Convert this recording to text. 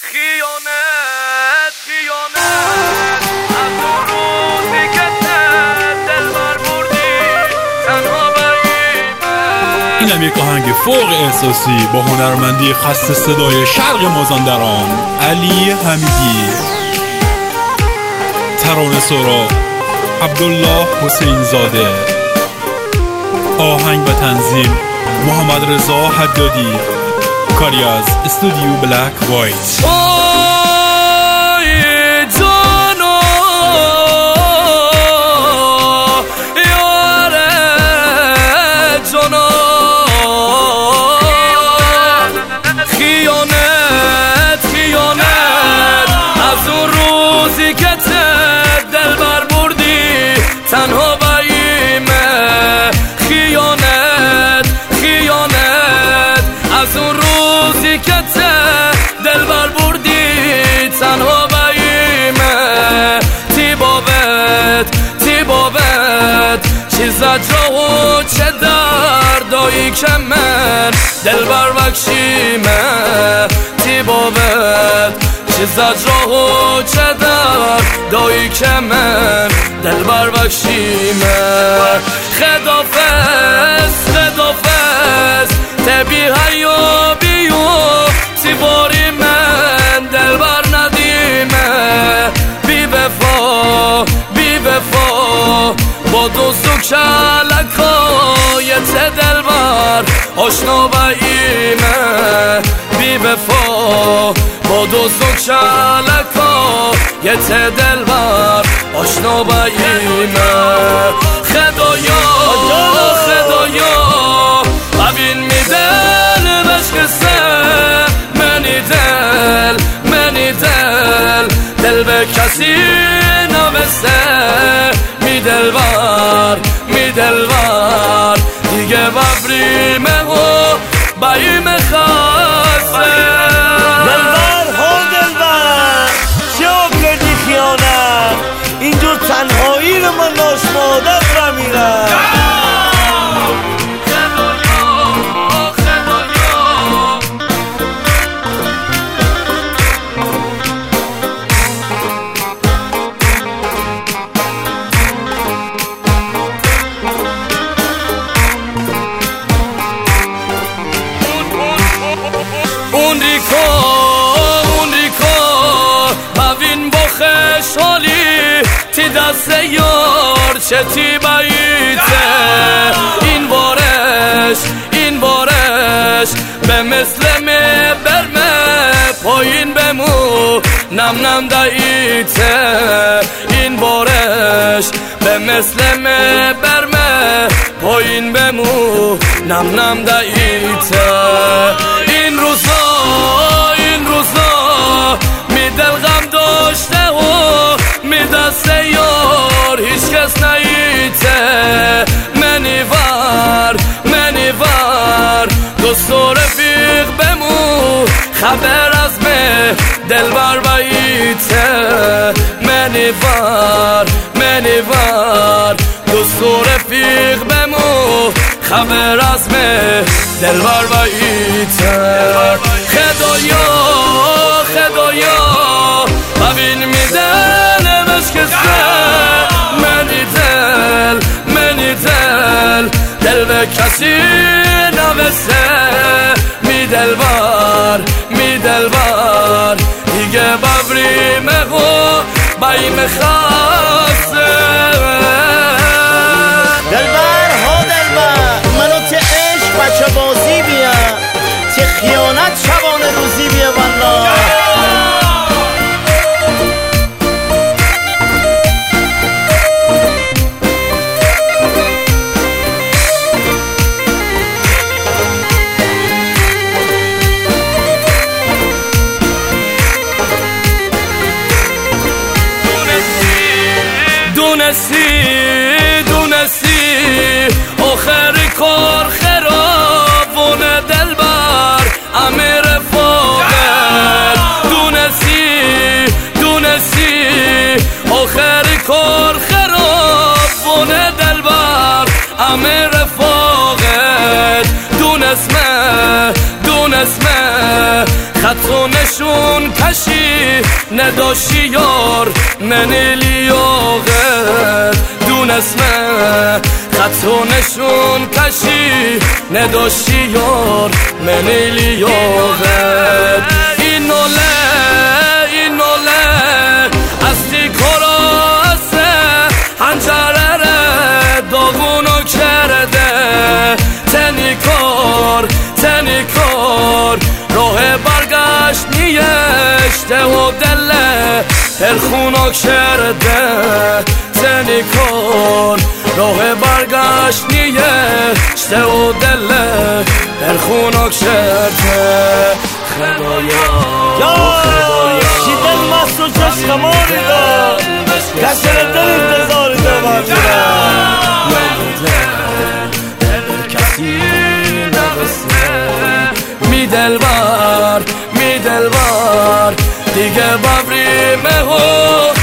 خیانت خیانت از اون روزی که دلبر بردی تنها بریمه. اینم یک آهنگ فوق احساسی با هنرمندی خسته صدای شرق مازندران علی حمیدی، ترانه سرا عبدالله حسین زاده، آهنگ و تنظیم محمد رضا حدادی، کاری از استودیو بلک وایت. خیانت خیانت از اون روزی که دلبر بردی تنها بریمه. خیانت خیانت از اون روزی که دلبر بردی تنها بریمه. تیبابت چی زجرا و چه دردایی که من دلبر بخشیمه. تیبابت چی زجرا و چه دردایی که من دلبر بخشیمه. خدافز تبی هیا بیو تیباری من دلبر ندیمه. بی وفا با دوست و کلکایت دلبر آشنا باییمه. بی وفا با دوست و کلکایت دلبر آشنا باییمه. خدایا ببین می دل بشکسته منی دل به کسی نبسته. می دلبر دیگه ببریمه و باییمه خسته. دلبر چه کردی خیانت؟ اینجور تنهایی رو من ناشمادت بمیرم. اون ریکا ببین با خشحالی تی دست یار چه تی باییته. این بارش به مثل می برمه پایین بمو نم داییته. این بارش به مثل می برمه پایین بمو نم داییته. این روزا می دلغم داشته و می دست یار هیچ کس نیته. منی وار دوست و رفیق بمو خبر از من دلبر باییته. منی وار دوست و رفیق بمو خبر از من دلبر باییته. خدایا ببین می دل بشکسته منی دل به کسی نبسته. می دلبر دیگه ببریمه و باییمه خسته. دلبر منو ته عشق بچه بازی بیا، ته خیانت شبانه روزی بیا. والله دونستی آخر کار خرابونه دلبر امیر فاقد. دونستی آخر کار خرابونه دلبر امیر فاقد. دونسمه خط و نشون کشی نداشی یار منی لیاقت دونسمه خط و نشون کشی نداشی یار منی لیاقت این نوله استی کراسه هنجره داغونو کرده تنی کار راه برگشت نیشته و دله پرخونو کرده تنی کار راه برگشت نیشته و دله پرخونو کرده خدایا شیدن مست و چشم ماری دا کسر دل انتظاری دا کسی نبسته می دلبر دیگه ببریمه